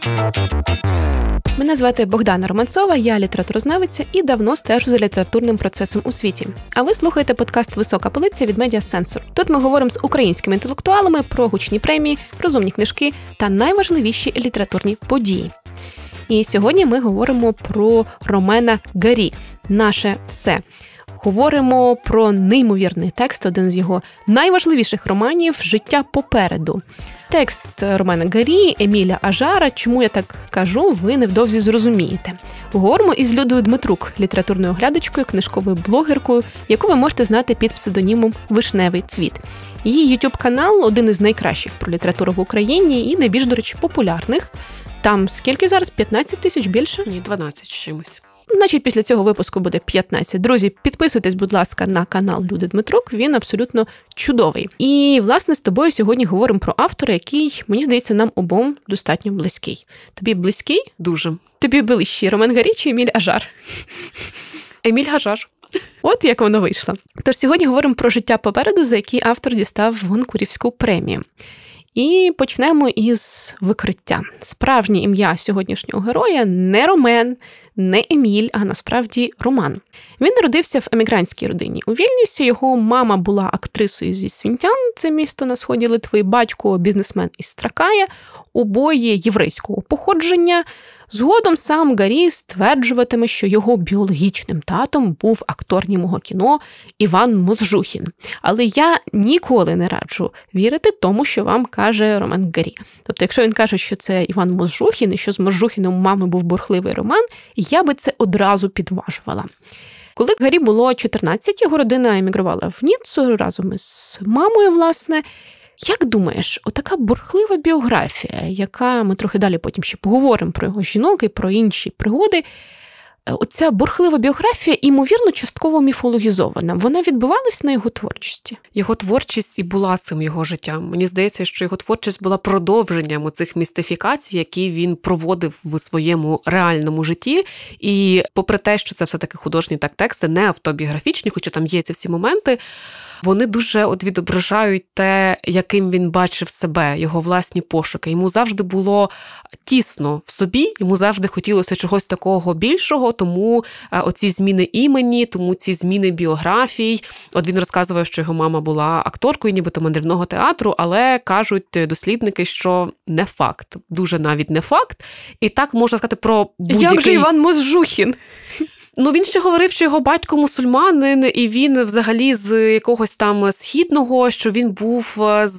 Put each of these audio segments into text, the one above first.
Мене звати Богдана Романцова, я літературознавиця і давно стежу за літературним процесом у світі. А ви слухаєте подкаст «Висока полиця» від Media Sensor. Тут ми говоримо з українськими інтелектуалами про гучні премії, розумні книжки та найважливіші літературні події. І сьогодні ми говоримо про Ромена Гарі «Наше все». Говоримо про неймовірний текст, один з його найважливіших романів «Життя попереду». Текст Ромена Гарі, Еміля Ажара, чому я так кажу, ви невдовзі зрозумієте. Говоримо із Людою Дмитрук, літературною оглядачкою, книжковою блогеркою, яку ви можете знати під псевдонімом «Вишневий цвіт». Її YouTube-канал – один із найкращих про літературу в Україні і найбільш, до речі, популярних. Там скільки зараз? 15 тисяч більше? Ні, 12 чимось. Значить, після цього випуску буде 15. Друзі, підписуйтесь, будь ласка, на канал Люди Дмитрук, він абсолютно чудовий. І, власне, з тобою сьогодні говоримо про автора, який, мені здається, нам обом достатньо близький. Тобі близький? Дуже. Тобі ближчий Роман Гарі чи Еміль Ажар? Еміль Ажар. От як воно вийшло. Тож сьогодні говоримо про «Життя попереду», за який автор дістав Гонкурівську премію. І почнемо із викриття. Справжнє ім'я сьогоднішнього героя не Ромен, не Еміль, а насправді Роман. Він народився в емігрантській родині у Вільнюсі. Його мама була актрисою зі Свінтян, це місто на сході Литви, батько бізнесмен із Тракая, обоє єврейського походження. Згодом сам Гарі стверджуватиме, що його біологічним татом був актор німого кіно Іван Мозжухін. Але я ніколи не раджу вірити тому, що вам каже Роман Гарі. Тобто, якщо він каже, що це Іван Мозжухін, і що з Мозжухіном у мами був бурхливий роман, я би це одразу підважувала. Коли Гарі було 14, його родина емігрувала в Ніццу разом із мамою, власне. Як думаєш, отака бурхлива біографія, яка, ми трохи далі потім ще поговоримо про його жінок і про інші пригоди, оця бурхлива біографія, ймовірно, частково міфологізована. Вона відбувалась на його творчості? Його творчість і була цим його життям. Мені здається, що його творчість була продовженням оцих містифікацій, які він проводив в своєму реальному житті. І попри те, що це все-таки художні тексти, не автобіографічні, хоча там є ці всі моменти, вони дуже відображають те, яким він бачив себе, його власні пошуки. Йому завжди було тісно в собі, йому завжди хотілося чогось такого більшого, тому оці зміни імені, тому ці зміни біографій. От він розказував, що його мама була акторкою, нібито мандрівного театру, але кажуть дослідники, що не факт, дуже навіть не факт. І так можна сказати про будь-який... Як же Іван Мозжухін? Ну, він ще говорив, що його батько мусульманин, і він взагалі з якогось там східного, що він був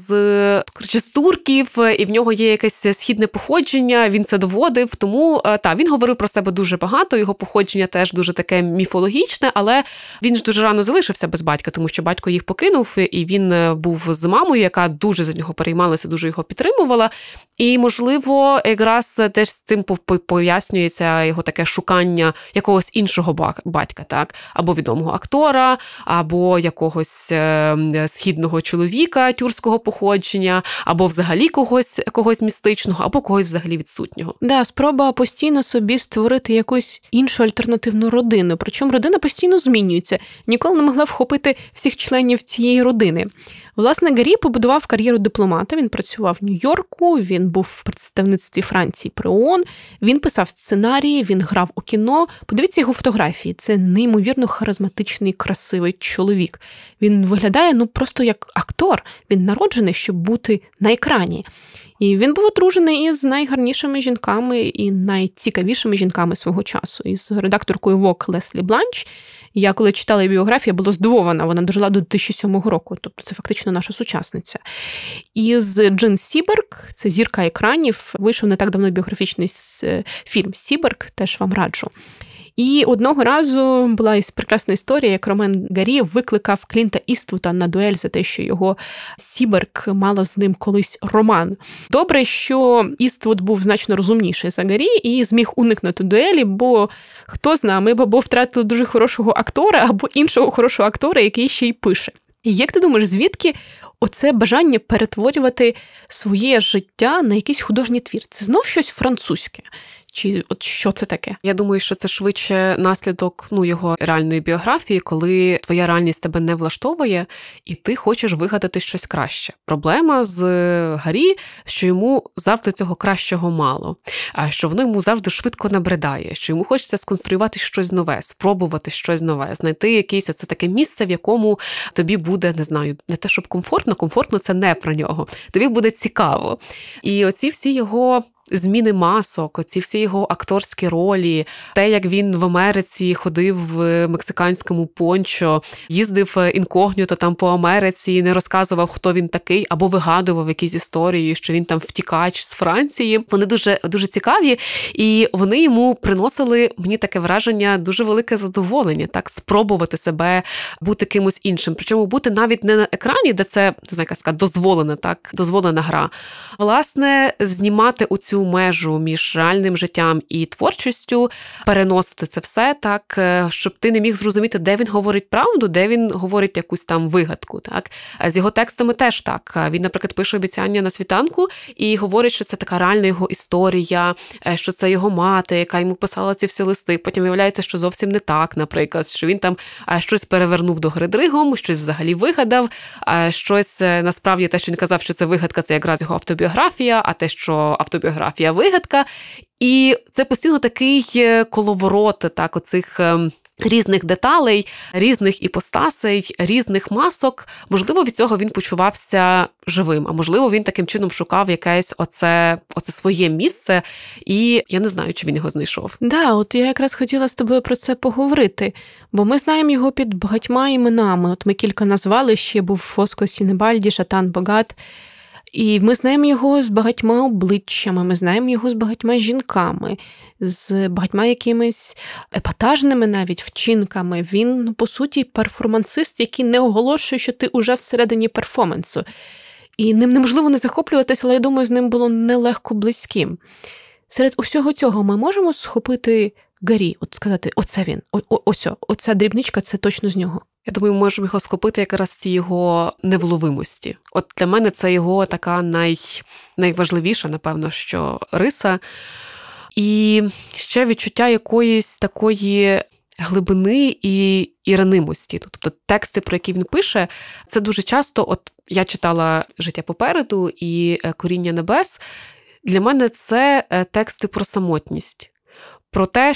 з турків, і в нього є якесь східне походження, він це доводив. Тому, він говорив про себе дуже багато, його походження теж дуже таке міфологічне, але він ж дуже рано залишився без батька, тому що батько їх покинув, і він був з мамою, яка дуже за нього переймалася, дуже його підтримувала. І, можливо, якраз теж з цим пояснюється його таке шукання якогось іншого батька, так? Або відомого актора, або якогось східного чоловіка тюркського походження, або взагалі когось містичного, або когось взагалі відсутнього. Да, спроба постійно собі створити якусь іншу альтернативну родину. Причому родина постійно змінюється. Ніколи не могла вхопити всіх членів цієї родини. Власне, Гарі побудував кар'єру дипломата, він працював в Нью-Йорку, він був в представництві Франції при ООН, він писав сценарії, він грав у кіно. Подивіться його фотографії, це неймовірно харизматичний, красивий чоловік. Він виглядає, просто як актор, він народжений, щоб бути на екрані. І він був одружений із найгарнішими жінками і найцікавішими жінками свого часу. Із редакторкою Vogue Леслі Бланч. Я коли читала її біографію, була здивована. Вона дожила до 2007 року. Тобто це фактично наша сучасниця. І з Джин Сіберг, це зірка екранів, вийшов не так давно біографічний фільм «Сіберг», теж вам раджу. І одного разу була прекрасна історія, як Роман Гарі викликав Клінта Іствуда на дуель за те, що його Сіберг мала з ним колись роман. Добре, що Іствуд був значно розумніший за Гарі і зміг уникнути дуелі, бо хто знає, ми б або втратили дуже хорошого актора, або іншого хорошого актора, який ще й пише. І як ти думаєш, звідки оце бажання перетворювати своє життя на якийсь художній твір. Це знов щось французьке. Чи от що це таке? Я думаю, що це швидше наслідок його реальної біографії, коли твоя реальність тебе не влаштовує, і ти хочеш вигадати щось краще. Проблема з Гаррі, що йому завжди цього кращого мало, а що воно йому завжди швидко набридає, що йому хочеться сконструювати щось нове, спробувати щось нове, знайти якесь оце таке місце, в якому тобі буде, не знаю, не те, щоб комфортно це не про нього, тобі буде цікаво. І оці всі його зміни масок, оці всі його акторські ролі, те, як він в Америці ходив в мексиканському пончо, їздив інкогніто там по Америці, не розказував, хто він такий, або вигадував якісь історії, що він там втікач з Франції. Вони дуже, дуже цікаві, і вони йому приносили, мені таке враження, дуже велике задоволення, так, спробувати себе бути кимось іншим. Причому бути навіть не на екрані, де це, не знаю, як сказати, дозволена гра. Власне, знімати оцю межу між реальним життям і творчістю, переносити це все так, щоб ти не міг зрозуміти, де він говорить правду, де він говорить якусь там вигадку. Так? З його текстами теж так. Він, наприклад, пише «Обіцяння на світанку» і говорить, що це така реальна його історія, що це його мати, яка йому писала ці всі листи. Потім виявляється, що зовсім не так, наприклад, що він там щось перевернув догори дригом, щось взагалі вигадав, щось, насправді, те, що він казав, що це вигадка, це якраз його автобіографія, а те, що автобіографія вигадка. І це постійно такий коловорот, так, оцих різних деталей, різних іпостасей, різних масок. Можливо, від цього він почувався живим, а можливо, він таким чином шукав якесь оце своє місце, і я не знаю, чи він його знайшов. Да, от я якраз хотіла з тобою про це поговорити, бо ми знаємо його під багатьма іменами. От ми кілька назвали, ще був Фоско Сінебальді, Шатан Богат. І ми знаємо його з багатьма обличчями, ми знаємо його з багатьма жінками, з багатьма якимись епатажними навіть вчинками. Він, по суті, перформансист, який не оголошує, що ти уже всередині перформансу. І ним неможливо не захоплюватися, але я думаю, з ним було нелегко близьким. Серед усього цього ми можемо схопити Гаррі, от сказати, оце він, оця дрібничка, це точно з нього. Я думаю, ми можемо його схопити якраз в цій його невловимості. От для мене це його така найважливіша, напевно, що риса. І ще відчуття якоїсь такої глибини і ранимості. Тобто тексти, про які він пише, це дуже часто, от я читала «Життя попереду» і «Коріння небес». Для мене це тексти про самотність. Про те,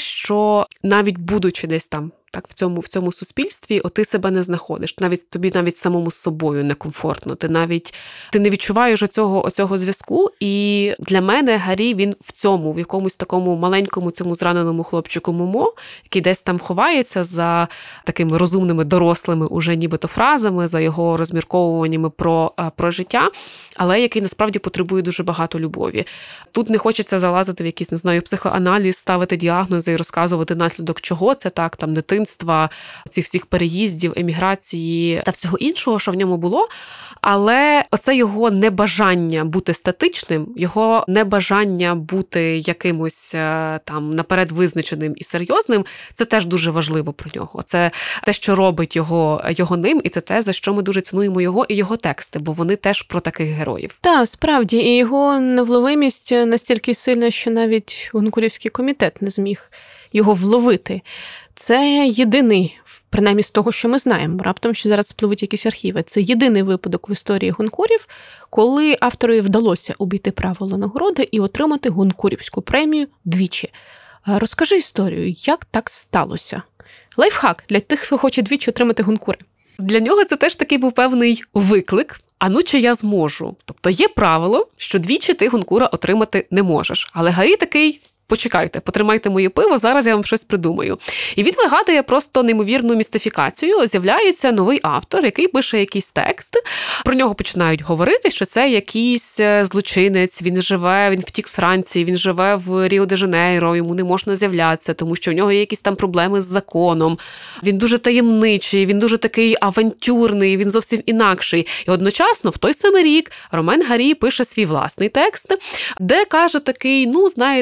що навіть будучи десь там, так, в цьому суспільстві, ти себе не знаходиш. Тобі навіть самому з собою некомфортно. Ти не відчуваєш оцього зв'язку. І для мене Гаррі, він в якомусь такому маленькому цьому зраненому хлопчику Момо, який десь там ховається за такими розумними, дорослими уже нібито фразами, за його розмірковуваннями про життя, але який насправді потребує дуже багато любові. Тут не хочеться залазити в якийсь, не знаю, психоаналіз, ставити діагнози і розказувати наслідок чого це так, там, дитинства, цих всіх переїздів, еміграції та всього іншого, що в ньому було. Але оце його небажання бути статичним, його небажання бути якимось там наперед визначеним і серйозним, це теж дуже важливо про нього. Це те, що робить його ним, і це те, за що ми дуже цінуємо його і його тексти, бо вони теж про таких героїв. Так, справді, і його невловимість настільки сильна, що навіть Гонкурівський комітет не зміг його вловити. Це єдиний, принаймні з того, що ми знаємо, раптом, що зараз спливуть якісь архіви, це єдиний випадок в історії Гонкурів, коли авторові вдалося обійти правила нагороди і отримати Гонкурівську премію двічі. Розкажи історію, як так сталося? Лайфхак для тих, хто хоче двічі отримати Гонкури. Для нього це теж такий був певний виклик. Чи я зможу? Тобто є правило, що двічі ти Гонкура отримати не можеш. Але Гаррі такий: почекайте, потримайте моє пиво, зараз я вам щось придумаю. І він вигадує просто неймовірну містифікацію. З'являється новий автор, який пише якийсь текст. Про нього починають говорити, що це якийсь злочинець, він втік з Франції, він живе в Ріо-де-Жанейро, йому не можна з'являтися, тому що у нього є якісь там проблеми з законом. Він дуже таємничий, він дуже такий авантюрний, він зовсім інакший. І одночасно, в той самий рік, Ромен Гаррі пише свій власний текст, де каже такий: знаєте, оце життя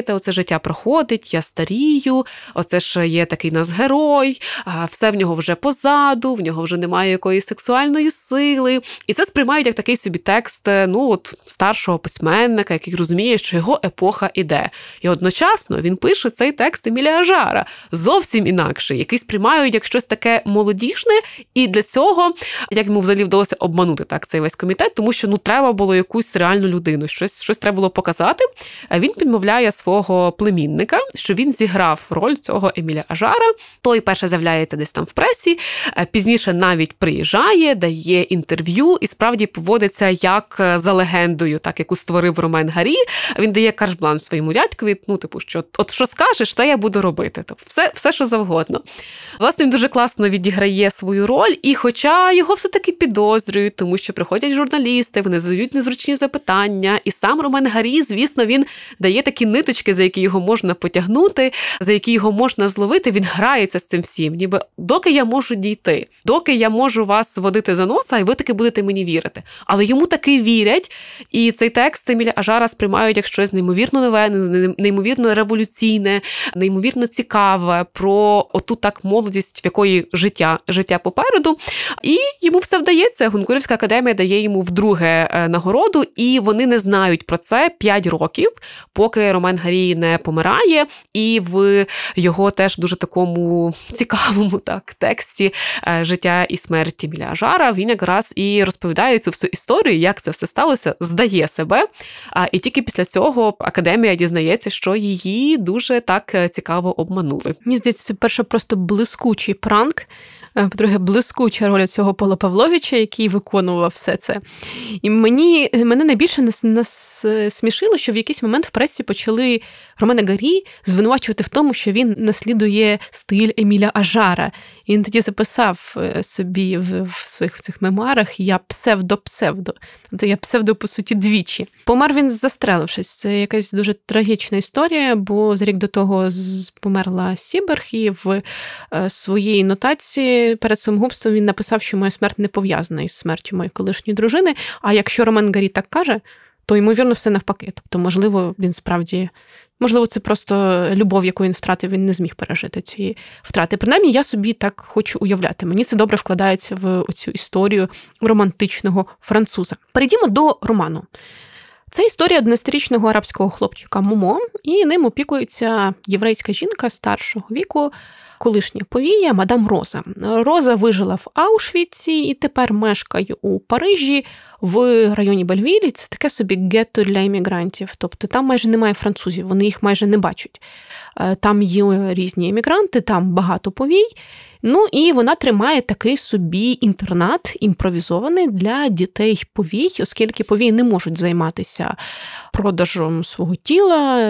життя проходить, я старію, оце ж є такий нас герой, все в нього вже позаду, в нього вже немає якоїсь сексуальної сили. І це сприймають як такий собі текст, старшого письменника, який розуміє, що його епоха іде. І одночасно він пише цей текст Еміля Ажара, зовсім інакший, який сприймають як щось таке молодіжне, і для цього, як йому взагалі вдалося обманути цей весь комітет, тому що треба було якусь реальну людину, щось треба було показати. Він підмовляє свого племінника, що він зіграв роль цього Еміля Ажара. Той перше з'являється десь там в пресі, пізніше навіть приїжджає, дає інтерв'ю і справді поводиться як за легендою, так, яку створив Ромен Гарі. Він дає карт-бланш своєму дядькові, що от що скажеш, те я буду робити. Все, що завгодно. Власне, він дуже класно відіграє свою роль, і хоча його все-таки підозрюють, тому що приходять журналісти, вони задають незручні запитання, і сам Ромен Гарі, звісно, він дає такі ниточки, за які його можна потягнути, за які його можна зловити, він грається з цим всім, ніби доки я можу дійти, доки я можу вас водити за носа, і ви таки будете мені вірити. Але йому таки вірять, і цей текст Еміля Ажара сприймають як щось неймовірно нове, неймовірно революційне, неймовірно цікаве, про оту так молодість, в якої життя попереду. І йому все вдається. Гонкурівська академія дає йому вдруге нагороду, і вони не знають про це 5 років, поки Ромен Гарі не помирає, і в його теж дуже такому цікавому тексті «Життя і смерть Еміля Ажара» він якраз і розповідає цю всю історію, як це все сталося, здає себе, і тільки після цього академія дізнається, що її дуже так цікаво обманули. Мені здається, це перше просто блискучий пранк, по-друге, блискуча роль цього Павла Павловича, який виконував все це. І мене найбільше смішило, що в якийсь момент в пресі почали Ромена Гарі звинувачувати в тому, що він наслідує стиль Еміля Ажара. І він тоді записав собі в своїх цих мемуарах «Я псевдо-псевдо». Тобто я псевдо, по суті, двічі. Помер він застрелившись. Це якась дуже трагічна історія, бо за рік до того померла Сіберг, і в своїй нотації перед самогубством він написав, що моя смерть не пов'язана із смертю моєї колишньої дружини, а якщо Ромен Гарі так каже, то, ймовірно, все навпаки. Тобто, можливо, це просто любов, яку він втратив, він не зміг пережити цієї втрати. Принаймні, я собі так хочу уявляти. Мені це добре вкладається в цю історію романтичного француза. Перейдімо до роману. Це історія 11-річного арабського хлопчика Момо, і ним опікується єврейська жінка старшого віку, колишня повія мадам Роза. Роза вижила в Аушвіці і тепер мешкає у Парижі в районі Бельвілі. Це таке собі гетто для іммігрантів. Тобто там майже немає французів, вони їх майже не бачать. Там є різні іммігранти, там багато повій. Ну і вона тримає такий собі інтернат імпровізований для дітей повій, оскільки повії не можуть займатися продажем свого тіла,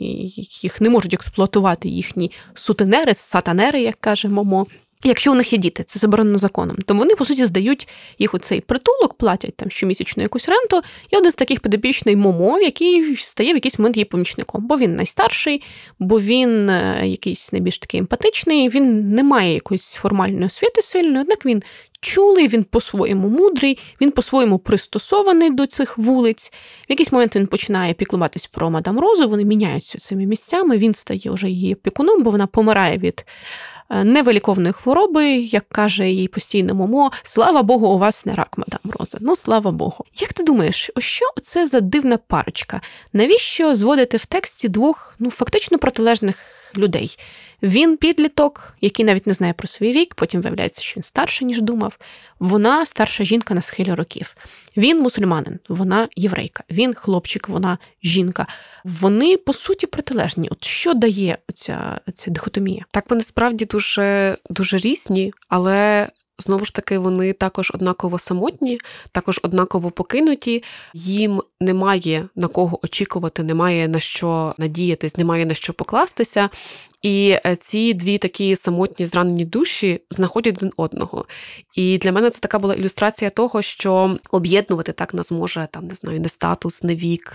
їх не можуть експлуатувати їхні сутенери, сатанери, як каже Момо. Якщо у них є діти, це заборонено законом, то вони, по суті, здають їх у цей притулок, платять там щомісячну якусь ренту, і один з таких підопічний Момо, який стає в якийсь момент її помічником. Бо він найстарший, бо він якийсь найбільш такий емпатичний, він не має якоїсь формальної освіти сильної, однак він чулий, він по-своєму мудрий, він по-своєму пристосований до цих вулиць. В якийсь момент він починає піклуватись про мадам Розу, вони міняються цими місцями, він стає вже її опікуном, бо вона помирає від невиліковної хвороби, як каже їй постійно Момо, слава Богу, у вас не рак, мадам Роза. Ну, слава Богу. Як ти думаєш, що це за дивна парочка? Навіщо зводити в тексті двох, фактично протилежних людей? Він підліток, який навіть не знає про свій вік, потім виявляється, що він старший, ніж думав. Вона старша жінка на схилі років. Він мусульманин, вона єврейка. Він хлопчик, вона жінка. Вони, по суті, протилежні. От що дає ця дихотомія? Так, вони справді дуже, дуже різні, але знову ж таки, вони також однаково самотні, також однаково покинуті. Їм немає на кого очікувати, немає на що надіятись, немає на що покластися. І ці дві такі самотні зранені душі знаходять один одного. І для мене це така була ілюстрація того, що об'єднувати так нас може, там, не знаю, не статус, не вік,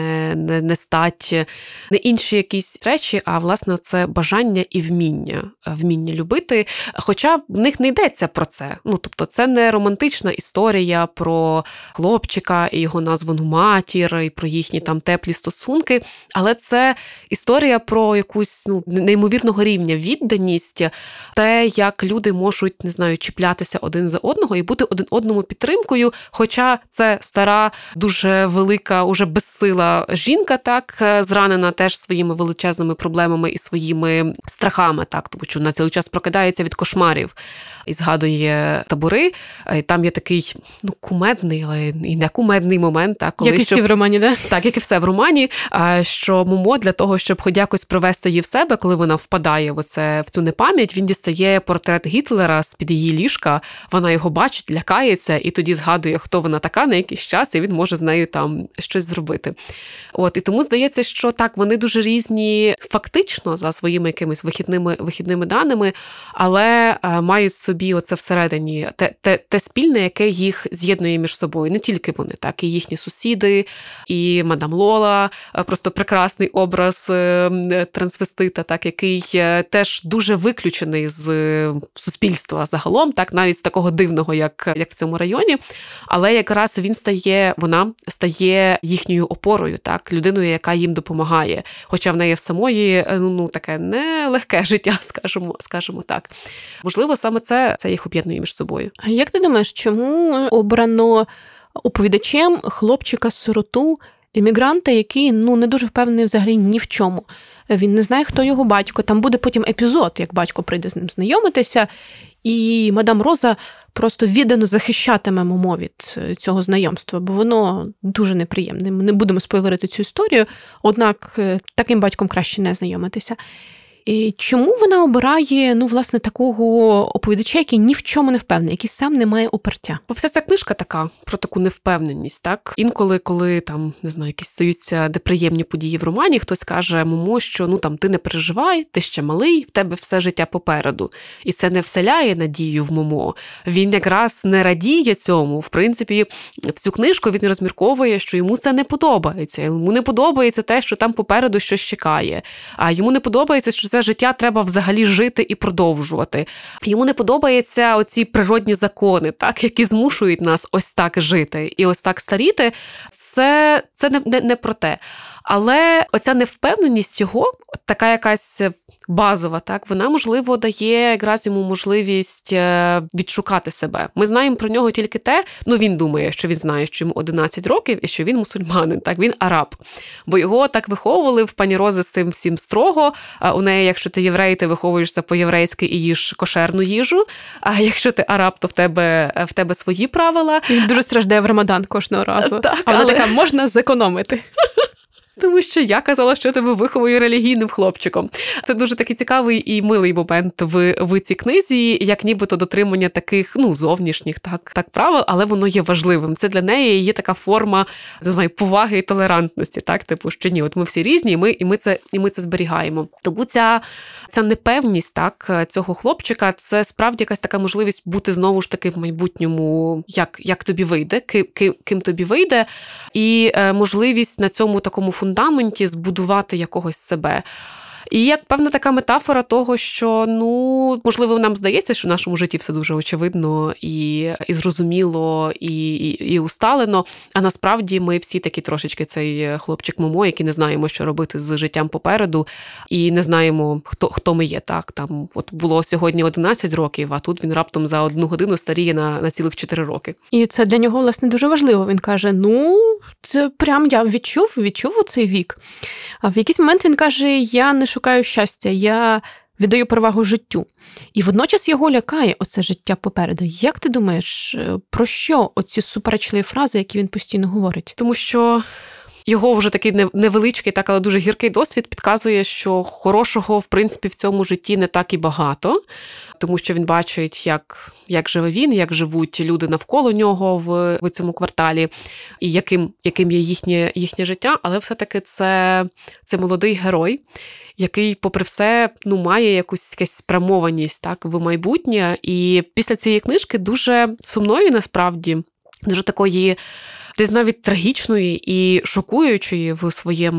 не стать, не інші якісь речі, а, власне, це бажання і вміння любити. Хоча в них не йдеться про це. Тобто це не романтична історія про хлопчика і його названу матір, і про їхні там теплі стосунки, але це історія про якусь неймовірного рівня відданість, те, як люди можуть, не знаю, чіплятися один за одного і бути один одному підтримкою, хоча це стара, дуже велика, уже безсила жінка, так, зранена теж своїми величезними проблемами і своїми страхами, так, тому що вона цілий час прокидається від кошмарів і згадує табори. Там є такий, кумедний, але і не кумедний момент, так, коли як і всі в романі, да? Так, як і все в романі, що Момо для того, щоб хоч якось привести її в себе, коли вона впадає в цю непам'ять, він дістає портрет Гітлера з-під її ліжка, вона його бачить, лякається, і тоді згадує, хто вона така на якийсь час, і він може з нею там щось зробити. І тому здається, що так, вони дуже різні фактично за своїми якимись вихідними даними, але мають собі оце всередині те спільне, яке їх з'єднує між собою. Не тільки вони, так, і їхні сусіди, і мадам Лола, просто прекрасний образ трансвестита, так, який теж дуже виключений з суспільства загалом, так, навіть з такого дивного, як в цьому районі, але якраз вона стає їхньою опорою, так, людиною, яка їм допомагає, хоча в неї в самої, таке нелегке життя, скажімо так. Можливо, саме це їх об'єднує між собою. А як ти думаєш, чому обрано оповідачем хлопчика-сироту, емігранта, який, не дуже впевнений взагалі ні в чому? Він не знає, хто його батько. Там буде потім епізод, як батько прийде з ним знайомитися, і мадам Роза просто віддано захищатиме Момо від цього знайомства, бо воно дуже неприємне. Ми не будемо спойлерити цю історію, однак таким батьком краще не знайомитися. І чому вона обирає, власне, такого оповідача, який ні в чому не впевнений, який сам не має опертя? Бо вся ця книжка така, про таку невпевненість, так? Інколи, коли там, не знаю, якісь стаються неприємні події в романі, хтось каже Момо, що, там, ти не переживай, ти ще малий, в тебе все життя попереду. І це не вселяє надію в Момо. Він якраз не радіє цьому. В принципі, всю книжку він розмірковує, що йому це не подобається. Йому не подобається те, що там попереду щось чекає. А йому не подобається, що це життя треба взагалі жити і продовжувати. Йому не подобаються оці природні закони, так, які змушують нас ось так жити і ось так старіти. Це не про те. Але оця невпевненість його, така якась базова, так, вона, можливо, дає якраз йому можливість відшукати себе. Ми знаємо про нього тільки те, він думає, що він знає, що йому 11 років і що він мусульманин, так, він араб. Бо його так виховували в пані Рози з цим всім строго. У неї, якщо ти єврей, ти виховуєшся по-єврейськи і їш кошерну їжу, а якщо ти араб, то в тебе свої правила. Він дуже страждає в Рамадан кожного разу. Так, а вона така, можна зекономити. Тому що я казала, що тебе виховую релігійним хлопчиком. Це дуже такий цікавий і милий момент в цій книзі, як нібито дотримання таких, зовнішніх так правил, але воно є важливим. Це для неї є така форма, не знаю, поваги і толерантності, так, типу, що ні, от ми всі різні, і ми це зберігаємо. Тому ця непевність, так, цього хлопчика, це справді якась така можливість бути знову ж таки в майбутньому, як тобі вийде, ким тобі вийде, і можливість на цьому такому фундаменті збудувати якогось себе. І як певна така метафора того, що, можливо, нам здається, що в нашому житті все дуже очевидно і зрозуміло, і усталено, а насправді ми всі такі трошечки цей хлопчик Момо, який не знаємо, що робити з життям попереду, і не знаємо, хто ми є. Так, там от було сьогодні 11 років, а тут він раптом за 1 годину старіє на цілих 4 роки. І це для нього, власне, дуже важливо. Він каже, це прям я відчув оцей вік. А в якийсь момент він каже, я не шукаю щастя, я віддаю перевагу життю. І водночас його лякає оце життя попереду. Як ти думаєш, про що оці суперечливі фрази, які він постійно говорить? Тому що його вже такий невеличкий, так, але дуже гіркий досвід підказує, що хорошого, в принципі, в цьому житті не так і багато, тому що він бачить, як живе він, як живуть люди навколо нього в цьому кварталі, і яким є їхнє життя, але все-таки це молодий герой, який, попри все, має якусь спрямованість, так, в майбутнє. І після цієї книжки дуже сумної, насправді, дуже такої, десь навіть трагічної і шокуючої в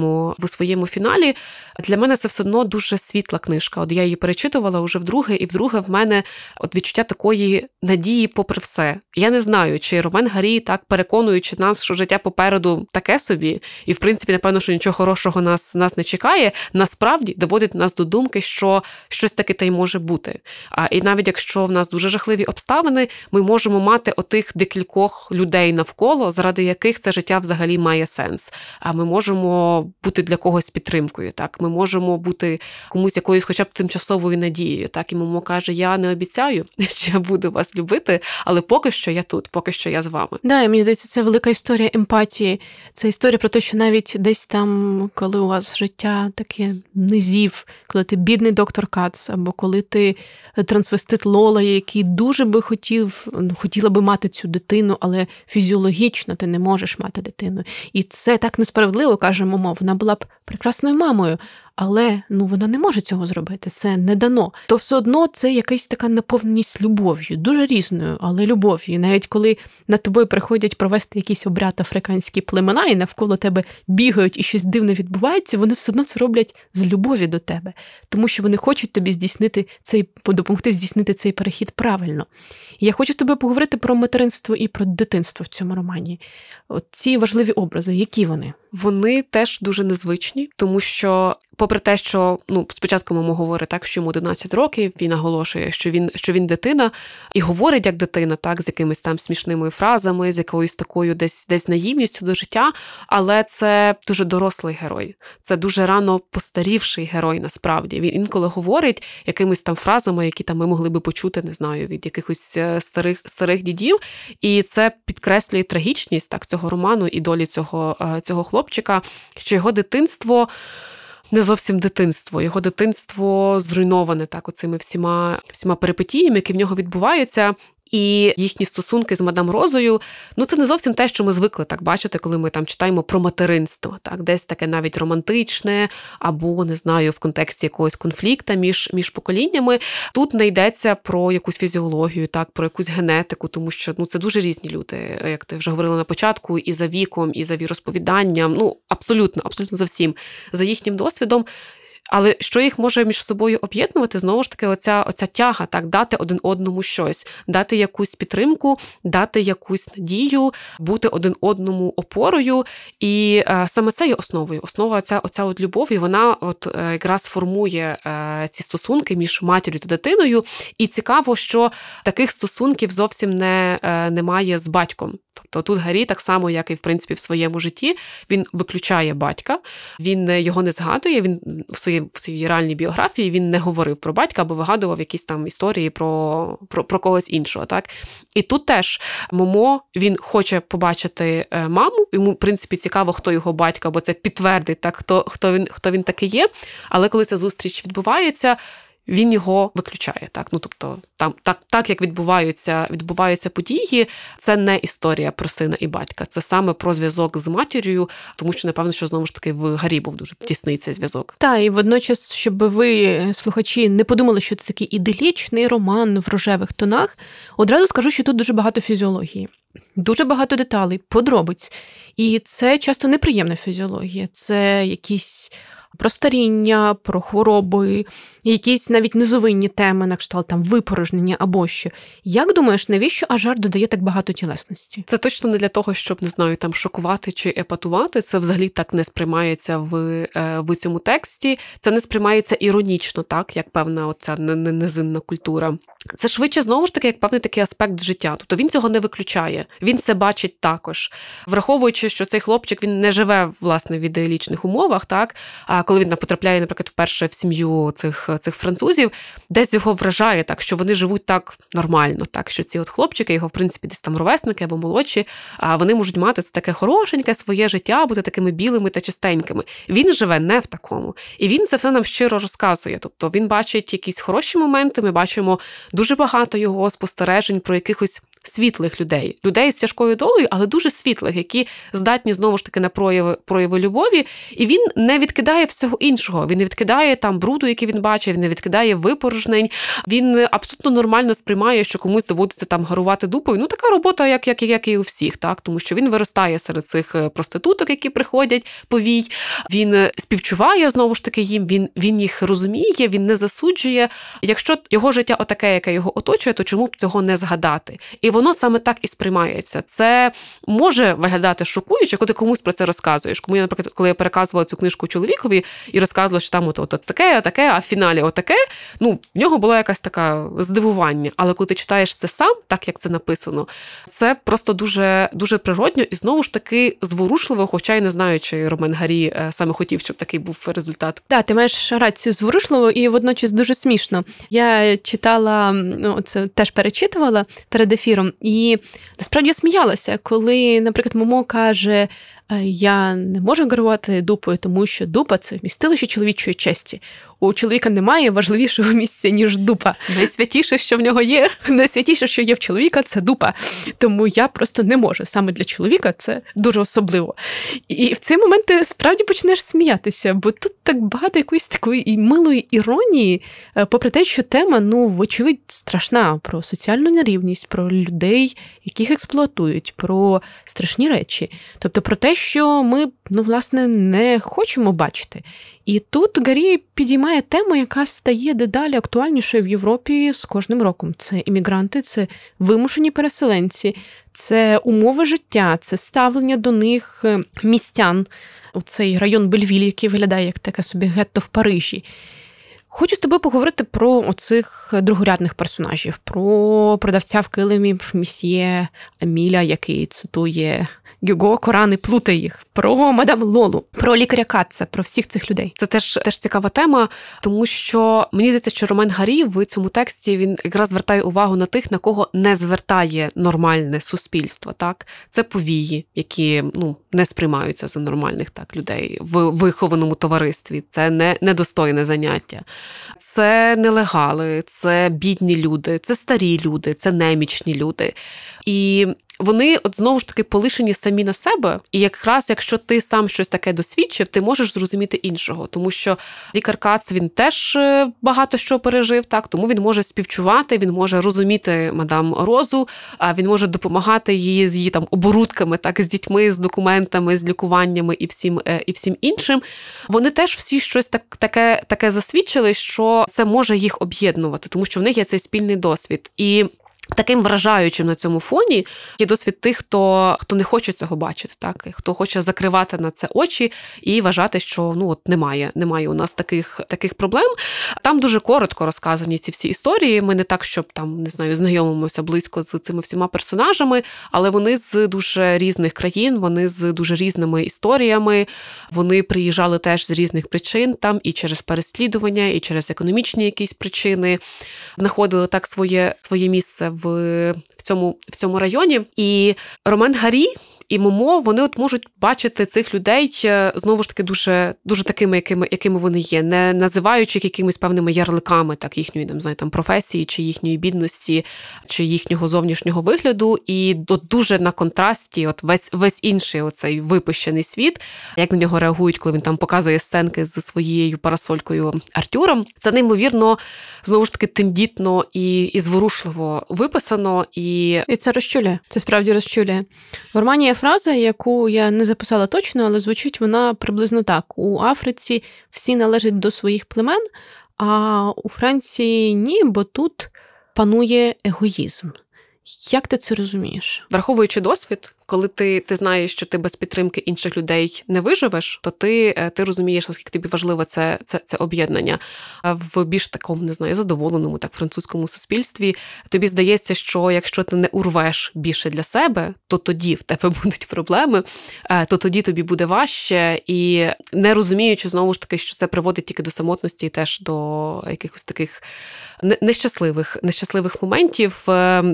своєму фіналі, для мене це все одно дуже світла книжка. От я її перечитувала вже вдруге, і вдруге в мене от відчуття такої надії попри все. Я не знаю, чи Ромен Гарі, так переконуючи нас, що життя попереду таке собі, і в принципі, напевно, що нічого хорошого нас не чекає, насправді доводить нас до думки, що щось таке та й може бути. І навіть якщо в нас дуже жахливі обставини, ми можемо мати отих декількох людей навколо, заради яких це життя взагалі має сенс. А ми можемо бути для когось підтримкою, так? Ми можемо бути комусь якоюсь хоча б тимчасовою надією, так? І мама каже, я не обіцяю, що я буду вас любити, але поки що я тут, поки що я з вами. Да, і мені здається, це велика історія емпатії. Це історія про те, що навіть десь там, коли у вас життя таке низів, коли ти бідний доктор Кац, або коли ти трансвестит Лола, який дуже би хотіла би мати цю дитину, але фізіологічно ти не можеш мати дитину. І це так несправедливо, каже мама, вона була б прекрасною мамою, але вона не може цього зробити, це не дано. То все одно це якась така наповненість любов'ю, дуже різною, але любов'ю. І навіть коли над тобою приходять провести якийсь обряд африканські племена, і навколо тебе бігають і щось дивне відбувається, вони все одно це роблять з любові до тебе, тому що вони хочуть тобі допомогти здійснити цей перехід правильно. І я хочу з тобою поговорити про материнство і про дитинство в цьому романі. От ці важливі образи, які вони? Вони теж дуже незвичні, тому що, попри те, що, спочатку мама говорить так, що йому 11 років, він наголошує, що він дитина, і говорить як дитина, так, з якимись там смішними фразами, з якоюсь такою десь наївністю до життя, але це дуже дорослий герой. Це дуже рано постарівший герой, насправді. Він інколи говорить якимись там фразами, які там ми могли би почути, не знаю, від якихось старих дідів, і це підкреслює трагічність, так, цього роману і долі цього хлопчика, що його дитинство не зовсім дитинство. Його дитинство зруйноване так оцими всіма перипетіями, які в нього відбуваються. І їхні стосунки з мадам Розою, це не зовсім те, що ми звикли так бачити, коли ми там читаємо про материнство, так, десь таке навіть романтичне, або, не знаю, в контексті якогось конфлікту між поколіннями. Тут не йдеться про якусь фізіологію, так, про якусь генетику, тому що, це дуже різні люди, як ти вже говорила на початку, і за віком, і за віросповіданням, абсолютно за всім, за їхнім досвідом. Але що їх може між собою об'єднувати? Знову ж таки, оця тяга, так, дати один одному щось, дати якусь підтримку, дати якусь надію, бути один одному опорою. І саме це є основою. Основа оця от любов, і вона якраз формує ці стосунки між матір'ю та дитиною. І цікаво, що таких стосунків зовсім немає з батьком. Тобто тут Гарі так само, як і, в принципі, в своєму житті, він виключає батька, він його не згадує, він в своїй реальній біографії він не говорив про батька або вигадував якісь там історії про когось іншого. Так? І тут теж Момо, він хоче побачити маму, йому, в принципі, цікаво, хто його батько, бо це підтвердить, так, хто він таки є, але коли ця зустріч відбувається, він його виключає. Так? Тобто, так як відбуваються події, це не історія про сина і батька. Це саме про зв'язок з матір'ю, тому що, напевно, що, знову ж таки, в Гарі був дуже тісний цей зв'язок. Так, і водночас, щоб ви, слухачі, не подумали, що це такий іделічний роман в рожевих тонах, одразу скажу, що тут дуже багато фізіології. Дуже багато деталей, подробиць. І це часто неприємна фізіологія. Це якісь про старіння, про хвороби, якісь навіть низовинні теми, на кшталт там випорожнення або що. Як думаєш, навіщо Ажар додає так багато тілесності? Це точно не для того, щоб, не знаю, там шокувати чи епатувати. Це взагалі так не сприймається в цьому тексті. Це не сприймається іронічно, так, як певна оця низинна культура. Це швидше, знову ж таки, як певний такий аспект життя. Тобто він цього не виключає. відчуває. Він це бачить також. Враховуючи, що цей хлопчик, він не живе, власне, в ідеалічних умовах, так? А коли він потрапляє, наприклад, вперше в сім'ю цих французів, десь його вражає так, що вони живуть так нормально, так? Що ці от хлопчики, його, в принципі, десь там ровесники або молодші, а вони можуть мати це таке хорошеньке своє життя, бути такими білими та чистенькими. Він живе не в такому. І він це все нам щиро розказує. Тобто він бачить якісь хороші моменти, ми бачимо дуже багато його спостережень про якихось світлих людей. Людей з тяжкою долею, але дуже світлих, які здатні, знову ж таки, на прояви любові. І він не відкидає всього іншого. Він не відкидає там бруду, який він бачить, він не відкидає випорожнень. Він абсолютно нормально сприймає, що комусь доводиться там гарувати дупою. Ну, така робота, як і у всіх, так? Тому що він виростає серед цих проституток, які приходять повій. Він співчуває, знову ж таки, їм. Він їх розуміє, він не засуджує. Якщо його життя отаке, яке його оточує, то чому б цього не згадати? І воно саме так і сприймається. Це може виглядати шокуюче, коли ти комусь про це розказуєш. Кому я, наприклад, коли я переказувала цю книжку чоловікові і розказувала, що там от таке, а в фіналі отаке, в нього було якесь таке здивування. Але коли ти читаєш це сам, так як це написано, це просто дуже, дуже природньо і знову ж таки зворушливо, хоча й не знаю, чи Ромен Гарі саме хотів, щоб такий був результат. Так, ти маєш рацію, зворушливо і водночас дуже смішно. Я читала, це теж перечитувала перед ефіром, і насправді сміялася, коли, наприклад, Момо каже: я не можу гарувати дупою, тому що дупа – це вмістилище чоловічої честі. У чоловіка немає важливішого місця, ніж дупа. Найсвятіше, що в нього є, найсвятіше, що є в чоловіка – це дупа. Тому я просто не можу. Саме для чоловіка це дуже особливо. І в цей момент ти справді почнеш сміятися, бо тут так багато якоїсь такої милої іронії, попри те, що тема, вочевидь, страшна, про соціальну нерівність, про людей, яких експлуатують, про страшні речі. Тобто про те, що ми, власне, не хочемо бачити. І тут Гарі підіймає тему, яка стає дедалі актуальнішою в Європі з кожним роком. Це іммігранти, це вимушені переселенці, це умови життя, це ставлення до них містян. Оцей район Бельвіль, який виглядає як таке собі гетто в Парижі. Хочу з тобою поговорити про оцих другорядних персонажів, про продавця в килимі в місьє Еміля, який цитує Гюго, Коран і плутає їх, про мадам Лолу, про лікаря Катца, про всіх цих людей. Це теж цікава тема, тому що мені здається, що Ромен Гарі в цьому тексті він якраз звертає увагу на тих, на кого не звертає нормальне суспільство. Так? Це повії, які не сприймаються за нормальних людей в вихованому товаристві. Це недостойне заняття. Це нелегали, це бідні люди, це старі люди, це немічні люди. І вони, знову ж таки, полишені самі на себе, і якраз, якщо ти сам щось таке досвідчив, ти можеш зрозуміти іншого, тому що лікар Кац, він теж багато що пережив, так, тому він може співчувати, він може розуміти мадам Розу, він може допомагати їй з її там оборудками, так, з дітьми, з документами, з лікуваннями і всім іншим. Вони теж всі щось таке засвідчили, що це може їх об'єднувати, тому що в них є цей спільний досвід. І таким вражаючим на цьому фоні є досвід тих, хто не хоче цього бачити, так? Хто хоче закривати на це очі і вважати, що немає у нас таких проблем. Там дуже коротко розказані ці всі історії. Ми не так, щоб там, не знаю, знайомимося близько з цими всіма персонажами, але вони з дуже різних країн, вони з дуже різними історіями. Вони приїжджали теж з різних причин там і через переслідування, і через економічні якісь причини. Знаходили так своє місце в цьому районі. І Ромен Гарі і Момо, вони можуть бачити цих людей, знову ж таки, дуже, дуже такими, якими вони є, не називаючи якимись певними ярликами, так, їхньої, професії, чи їхньої бідності, чи їхнього зовнішнього вигляду. І дуже на контрасті весь інший оцей випущений світ, як на нього реагують, коли він там показує сценки зі своєю парасолькою Артюром. Це неймовірно, знову ж таки, тендітно і зворушливо виписано. І це розчуляє, це справді розчуляє. В романі є фраза, яку я не записала точно, але звучить вона приблизно так. У Африці всі належать до своїх племен, а у Франції ні, бо тут панує егоїзм. Як ти це розумієш? Враховуючи досвід, коли ти знаєш, що ти без підтримки інших людей не виживеш, то ти розумієш, наскільки тобі важливо це об'єднання. В більш такому, не знаю, задоволеному, так, французькому суспільстві тобі здається, що якщо ти не урвеш більше для себе, то тоді в тебе будуть проблеми, то тоді тобі буде важче. І не розуміючи, знову ж таки, що це приводить тільки до самотності і теж до якихось таких нещасливих моментів.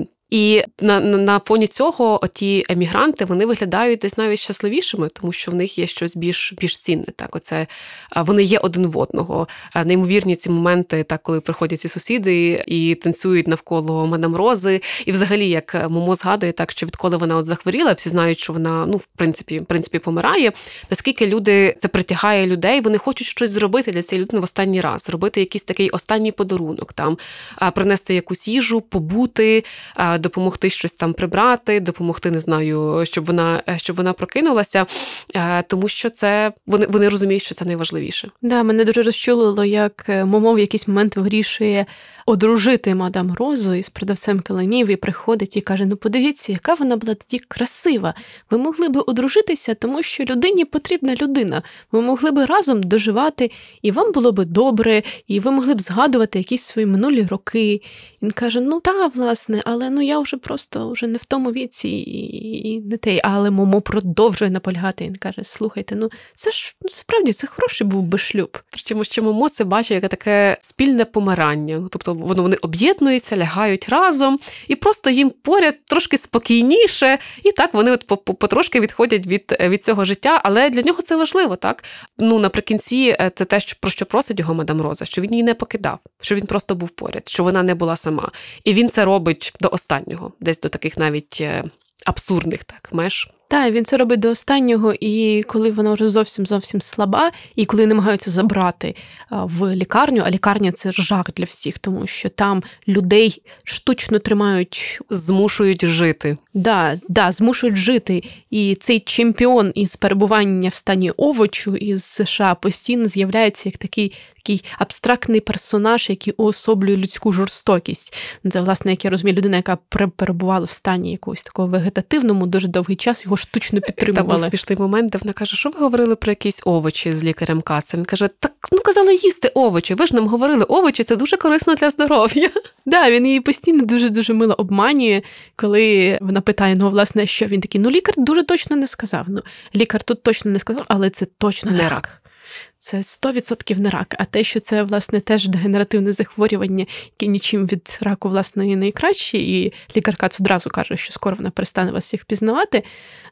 І на фоні цього ті емігранти, вони виглядають десь навіть щасливішими, тому що в них є щось більш цінне. Так, оце вони є один в одного. Неймовірні ці моменти, так, коли приходять ці сусіди і танцюють навколо мадам Рози. І взагалі, як Момо згадує, так, що відколи вона от захворіла, всі знають, що вона, в принципі, помирає. Наскільки люди, це притягає людей, вони хочуть щось зробити для цієї людини в останній раз, зробити якийсь такий останній подарунок, там, принести якусь їжу, побути, допомогти щось там прибрати, допомогти, не знаю, щоб вона прокинулася, тому що це вони розуміють, що це найважливіше. Да, мене дуже розчулило, як Момо в якийсь момент вирішує одружити мадам Розу із продавцем килимів і приходить і каже: подивіться, яка вона була тоді красива. Ви могли би одружитися, тому що людині потрібна людина. Ви могли би разом доживати, і вам було би добре, і ви могли б згадувати якісь свої минулі роки. Він каже: власне, але я вже не в тому віці і не те. Але Момо продовжує наполягати. Він каже: слухайте, це ж справді, це хороший був би шлюб. Причому ще Момо це бачить як таке спільне помирання. Тобто вони об'єднуються, лягають разом, і просто їм поряд трошки спокійніше, і так вони потрошки відходять від цього життя, але для нього це важливо, так? Наприкінці це те, про що просить його мадам Роза, що він її не покидав, що він просто був поряд, що вона не була сама. І він це робить до останнього, десь до таких навіть абсурдних, так, меж. Так, він це робить до останнього, і коли вона вже зовсім слаба, і коли намагаються забрати в лікарню, а лікарня – це жах для всіх, тому що там людей штучно тримають, змушують жити. Да, змушують жити. І цей чемпіон із перебування в стані овочу із США постійно з'являється як такий абстрактний персонаж, який уособлює людську жорстокість. Це, власне, як я розумію, людина, яка перебувала в стані якогось такого вегетативному дуже довгий час, його штучно підтримували. Там був смішний момент, де вона каже: що ви говорили про якісь овочі з лікарем Кацем? Він каже: так, казали їсти овочі, ви ж нам говорили, овочі – це дуже корисно для здоров'я. Да, він її постійно дуже-дуже мило обманює, коли вона питає, власне, що він такий: лікар дуже точно не сказав. Лікар тут точно не сказав, але це точно не рак. Це 100% не рак. А те, що це, власне, теж дегенеративне захворювання, яке нічим від раку, власне, і не краще, і лікар Кац одразу каже, що скоро вона перестане вас всіх пізнавати,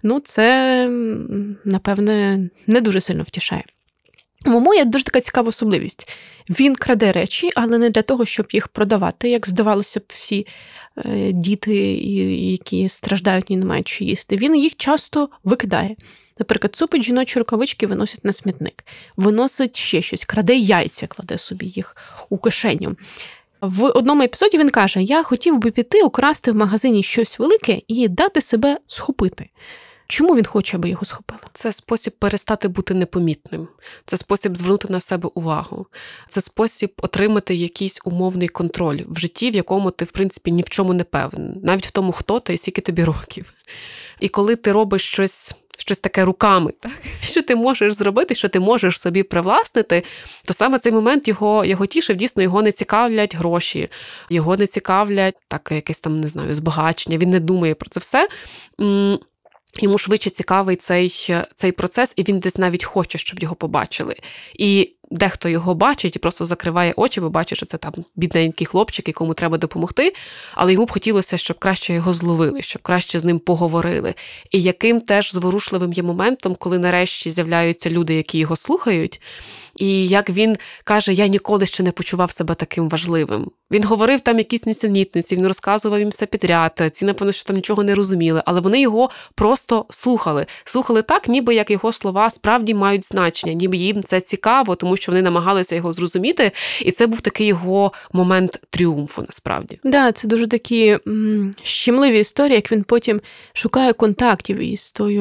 це, напевне, не дуже сильно втішає. У Момо є дуже така цікава особливість. Він краде речі, але не для того, щоб їх продавати, як здавалося б всі діти, які страждають і не мають що їсти. Він їх часто викидає. Наприклад, цупить жіночі рукавички, виносить на смітник. Виносить ще щось, краде яйця, кладе собі їх у кишеню. В одному епізоді він каже: я хотів би піти, украсти в магазині щось велике і дати себе схопити. Чому він хоче, аби його схопили? Це спосіб перестати бути непомітним. Це спосіб звернути на себе увагу. Це спосіб отримати якийсь умовний контроль в житті, в якому ти, в принципі, ні в чому не певен. Навіть в тому, хто ти і скільки тобі років. І коли ти робиш щось таке руками, так? Що ти можеш зробити, що ти можеш собі привласнити, то саме цей момент його тішив. Дійсно, його не цікавлять гроші, його не цікавлять якесь там, не знаю, збагачення. Він не думає про це все. Йому швидше цікавий цей процес, і він десь навіть хоче, щоб його побачили. І дехто його бачить і просто закриває очі, бо бачить, що це там бідненький хлопчик, якому треба допомогти, але йому б хотілося, щоб краще його зловили, щоб краще з ним поговорили. І яким теж зворушливим є моментом, коли нарешті з'являються люди, які його слухають, і як він каже: я ніколи ще не почував себе таким важливим. Він говорив там якісь нісенітниці, він розказував їм все підряд, ці, напевно, що там нічого не розуміли, але вони його просто слухали. Слухали так, ніби як його слова справді мають значення, ніби їм це цікаво, тому що вони намагалися його зрозуміти, і це був такий його момент тріумфу, насправді. Да, це дуже такі щемливі історії, як він потім шукає контактів із тою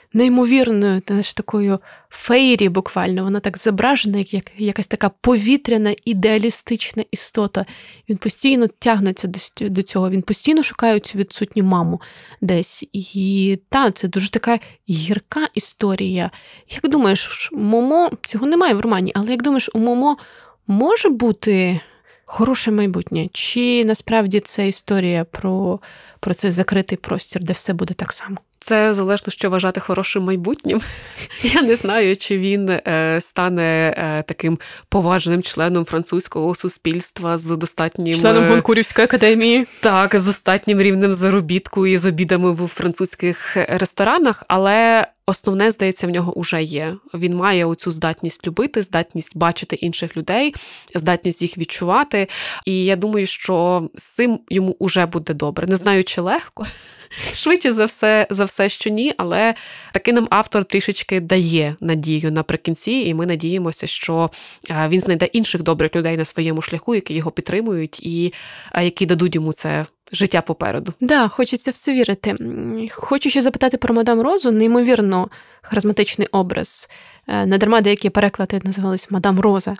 неймовірною, теж такою фейрі буквально. Вона так зображена, як якась така повітряна, ідеалістична істота. Він постійно тягнеться до цього, він постійно шукає цю відсутню маму десь. І це дуже така гірка історія. Як думаєш, Момо, цього немає в романі, але як думаєш, у Момо може бути хороше майбутнє? Чи насправді це історія про цей закритий простір, де все буде так само? Це залежно, що вважати хорошим майбутнім. Я не знаю, чи він стане таким поважним членом французького суспільства з достатнім... Членом Гонкурівської академії. Так, з достатнім рівнем заробітку і з обідами в французьких ресторанах, але основне, здається, в нього уже є. Він має оцю здатність любити, здатність бачити інших людей, здатність їх відчувати. І я думаю, що з цим йому уже буде добре. Не знаю, чи легко. Швидше за все, що ні, але таки нам автор трішечки дає надію наприкінці, і ми надіємося, що він знайде інших добрих людей на своєму шляху, які його підтримують і які дадуть йому це життя попереду. Да, хочеться в це вірити. Хочу ще запитати про мадам Розу. Неймовірно харизматичний образ. Недарма деякі переклади називались мадам Роза.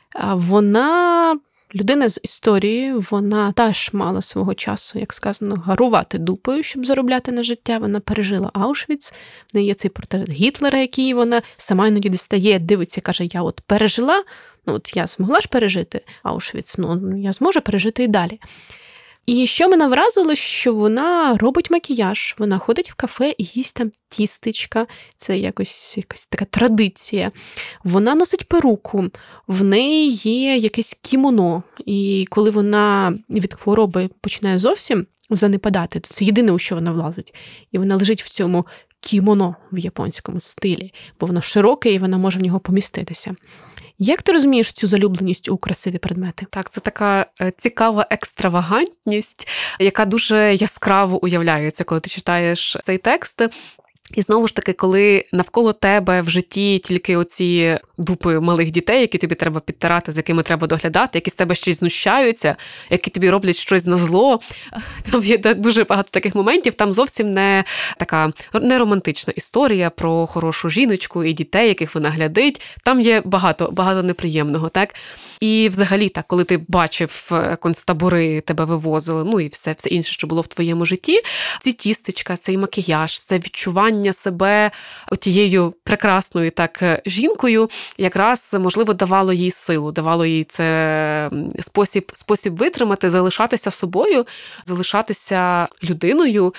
Вона людина з історії, вона теж мала свого часу, як сказано, гарувати дупою, щоб заробляти на життя. Вона пережила Аушвіц. В неї є цей портрет Гітлера, який вона сама іноді дістає, дивиться, каже, я от пережила, я змогла ж пережити Аушвіц, я зможу пережити і далі. І що мене вразило, що вона робить макіяж, вона ходить в кафе і їсть там тістечка, це якась така традиція. Вона носить перуку, в неї є якесь кімоно, і коли вона від хвороби починає зовсім занепадати, то це єдине, у що вона влазить. І вона лежить в цьому кімоно в японському стилі, бо воно широке і вона може в нього поміститися. Як ти розумієш цю залюбленість у красиві предмети? Так, це така цікава екстравагантність, яка дуже яскраво уявляється, коли ти читаєш цей текст. І знову ж таки, коли навколо тебе в житті тільки оці дупи малих дітей, які тобі треба підтирати, з якими треба доглядати, які з тебе ще й знущаються, які тобі роблять щось назло, там є дуже багато таких моментів, там зовсім не така не романтична історія про хорошу жіночку і дітей, яких вона глядить. Там є багато неприємного, так? І взагалі, так, коли ти бачив концтабори, тебе вивозили, і все інше, що було в твоєму житті, ці тістечка, цей макіяж, це відчування себе тією прекрасною так жінкою, якраз, можливо, давало їй силу, давало їй це спосіб витримати, залишатися собою, залишатися людиною,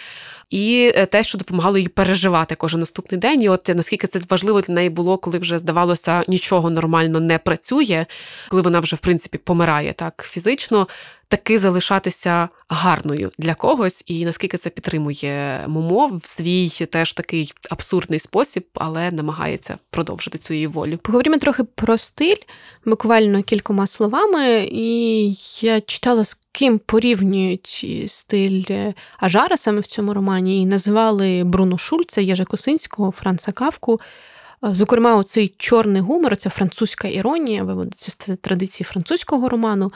і те, що допомагало їй переживати кожен наступний день. І от наскільки це важливо для неї було, коли вже, здавалося, нічого нормально не працює, коли вона вже, в принципі, помирає так фізично, таки залишатися гарною для когось, і наскільки це підтримує Момо в свій теж такий абсурдний спосіб, але намагається продовжити цю її волю. Поговоримо трохи про стиль, буквально кількома словами, і я читала, з ким порівнюють стиль Ажара саме в цьому романі, і називали Бруно Шульца, Єжа Косинського, Франца Кафку. Зокрема, оцей чорний гумор, ця французька іронія, виводиться з традиції французького роману.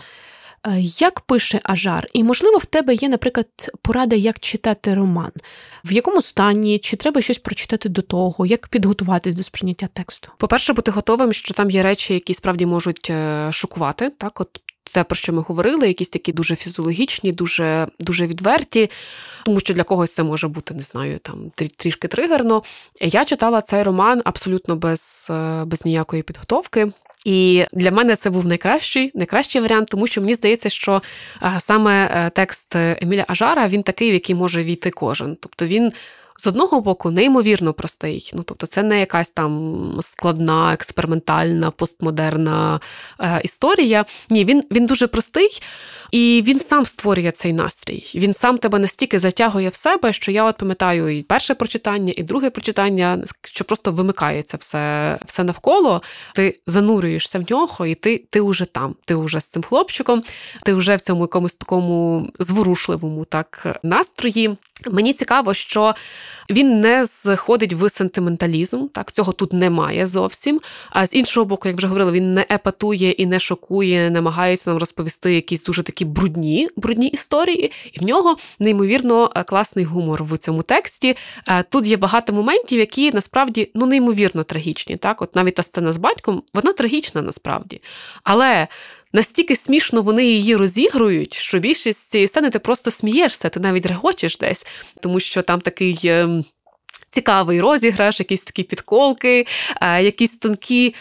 Як пише Ажар? І, можливо, в тебе є, наприклад, порада, як читати роман? В якому стані? Чи треба щось прочитати до того? Як підготуватись до сприйняття тексту? По-перше, бути готовим, що там є речі, які справді можуть шокувати. Так, от це, про що ми говорили, якісь такі дуже фізіологічні, дуже, дуже відверті, тому що для когось це може бути, не знаю, там трішки тригерно. Я читала цей роман абсолютно без ніякої підготовки. І для мене це був найкращий варіант, тому що мені здається, що саме текст Еміля Ажара, він такий, в який може війти кожен. Тобто він з одного боку неймовірно простий. Тобто це не якась там складна, експериментальна, постмодерна історія. Ні, він дуже простий, і він сам створює цей настрій. Він сам тебе настільки затягує в себе, що я от пам'ятаю і перше прочитання, і друге прочитання, що просто вимикається все навколо. Ти занурюєшся в нього, і ти уже там. Ти вже з цим хлопчиком, ти вже в цьому якомусь такому зворушливому так настрої. Мені цікаво, що він не сходить в сентименталізм, так, цього тут немає зовсім. А з іншого боку, як вже говорила, він не епатує і не шокує, намагається нам розповісти якісь дуже такі брудні історії. І в нього неймовірно класний гумор в цьому тексті. Тут є багато моментів, які насправді неймовірно трагічні. Так? От навіть та сцена з батьком, вона трагічна насправді. Але настільки смішно вони її розігрують, що більшість цієї сцени ти просто смієшся, ти навіть регочеш десь, тому що там такий цікавий розіграш, якісь такі підколки, якісь тонкі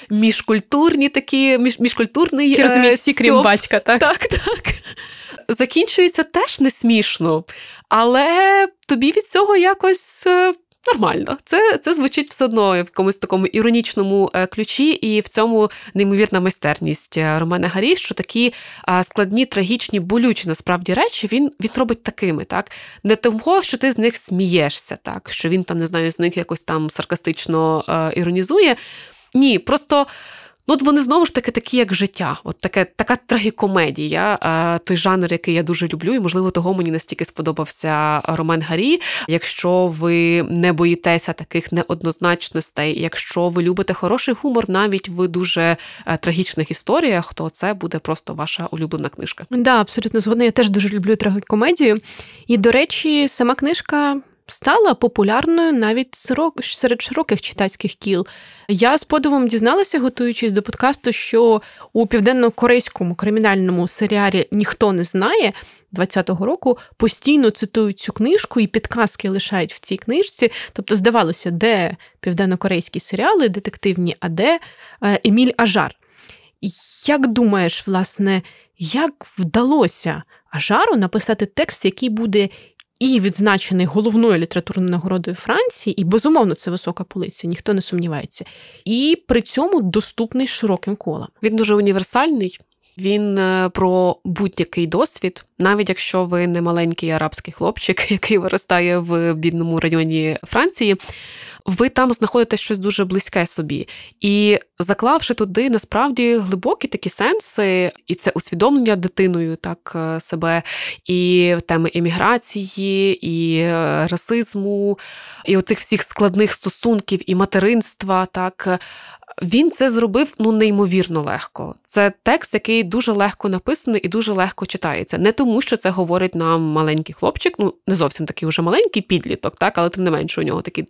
міжкультурний розуміють всі, крім батька, так? Так. Закінчується теж не смішно, але тобі від цього якось нормально. Це звучить все одно в якомусь такому іронічному ключі, і в цьому неймовірна майстерність Романа Гарі, що такі складні, трагічні, болючі насправді речі він робить такими, так? Не того, що ти з них смієшся, так? Що він там, не знаю, з них якось там саркастично іронізує. Ні, просто от вони знову ж таки як життя. От така трагікомедія, той жанр, який я дуже люблю, і, можливо, того мені настільки сподобався Роман Гарі. Якщо ви не боїтеся таких неоднозначностей, якщо ви любите хороший гумор навіть в дуже трагічних історіях, то це буде просто ваша улюблена книжка. Да, абсолютно згодна. Я теж дуже люблю трагікомедію. І, до речі, сама книжка стала популярною навіть серед широких читацьких кіл. Я з подивом дізналася, готуючись до подкасту, що у південно-корейському кримінальному серіалі «Ніхто не знає» 2020 року постійно цитують цю книжку і підказки лишають в цій книжці. Тобто, здавалося, де південно-корейські серіали детективні, а де Еміль Ажар. Як думаєш, власне, як вдалося Ажару написати текст, який буде і відзначений головною літературною нагородою Франції, і, безумовно, це висока полиця, ніхто не сумнівається, і при цьому доступний широким колам? Він дуже універсальний. Він про будь-який досвід, навіть якщо ви не маленький арабський хлопчик, який виростає в бідному районі Франції, ви там знаходите щось дуже близьке собі. І заклавши туди, насправді, глибокі такі сенси, і це усвідомлення дитиною так себе, і теми еміграції, і расизму, і отих всіх складних стосунків, і материнства, так, він це зробив, неймовірно легко. Це текст, який дуже легко написаний і дуже легко читається. Не тому, що це говорить нам маленький хлопчик, не зовсім такий уже маленький підліток, так, але тим не менше у нього такі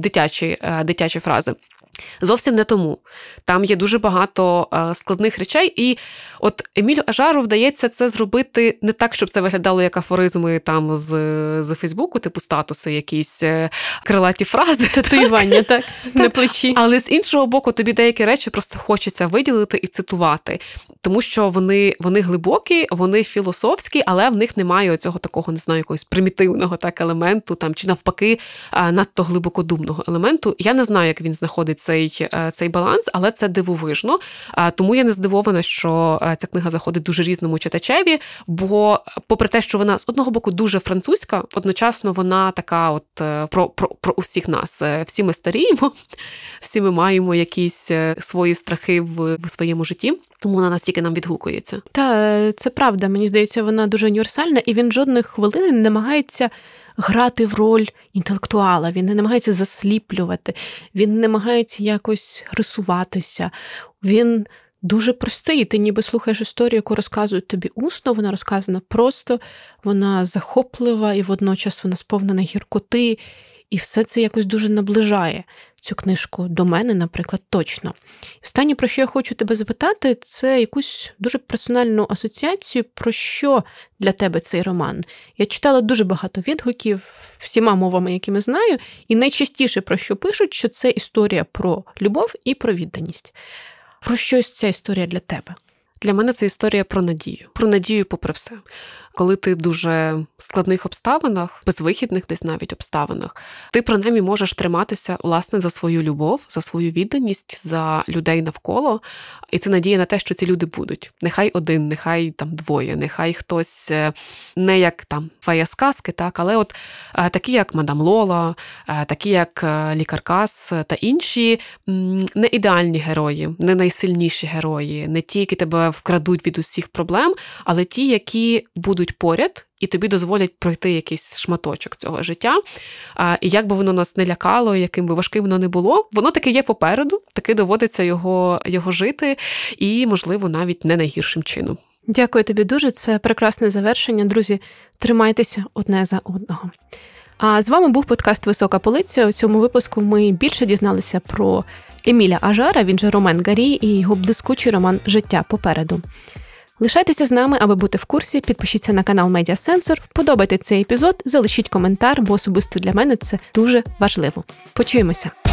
дитячі фрази. Зовсім не тому. Там є дуже багато складних речей, і от Емілю Ажару вдається це зробити не так, щоб це виглядало як афоризми там з Фейсбуку, типу статуси, якісь крилаті фрази. Татуювання, так, на плечі. Але з іншого боку, тобі деякі речі просто хочеться виділити і цитувати, тому що вони глибокі, вони філософські, але в них немає цього такого, не знаю, якогось примітивного так елементу, там, чи навпаки, надто глибокодумного елементу. Я не знаю, як він знаходить цей баланс, але це дивовижно. Тому я не здивована, що ця книга заходить дуже різному читачеві, бо попри те, що вона з одного боку дуже французька, одночасно вона така от про усіх нас. Всі ми старіємо, всі ми маємо якісь свої страхи в своєму житті. Тому вона настільки нам відгукується. Та, це правда. Мені здається, вона дуже універсальна, і він жодної хвилини не намагається грати в роль інтелектуала, він не намагається засліплювати, він не намагається якось рисуватися. Він дуже простий. Ти ніби слухаєш історію, яку розказують тобі усно, вона розказана просто, вона захоплива, і водночас вона сповнена гіркоти, і все це якось дуже наближає цю книжку до мене, наприклад, точно. Останнє, про що я хочу тебе запитати, це якусь дуже персональну асоціацію, про що для тебе цей роман. Я читала дуже багато відгуків всіма мовами, якими знаю, і найчастіше про що пишуть, що це історія про любов і про відданість. Про що ця історія для тебе? Для мене це історія про надію. Про надію попри все. Коли ти в дуже складних обставинах, безвихідних десь навіть обставинах, ти принаймні можеш триматися, власне, за свою любов, за свою відданість, за людей навколо. І це надія на те, що ці люди будуть. Нехай один, нехай там двоє, нехай хтось не як там фея сказки, так, але от такі, як мадам Лола, такі, як лікар Кас та інші не ідеальні герої, не найсильніші герої, не ті, які тебе вкрадуть від усіх проблем, але ті, які будуть поряд і тобі дозволять пройти якийсь шматочок цього життя. І як би воно нас не лякало, яким би важким воно не було, воно таки є попереду, таки доводиться його жити, і, можливо, навіть не найгіршим чином. Дякую тобі дуже, це прекрасне завершення. Друзі, тримайтеся одне за одного. А з вами був подкаст «Висока полиця». У цьому випуску ми більше дізналися про Еміля Ажара, він же Ромен Гарі, і його блискучий роман «Життя попереду». Лишайтеся з нами, аби бути в курсі, підпишіться на канал Медіасенсор, вподобайте цей епізод, залишіть коментар, бо особисто для мене це дуже важливо. Почуємося!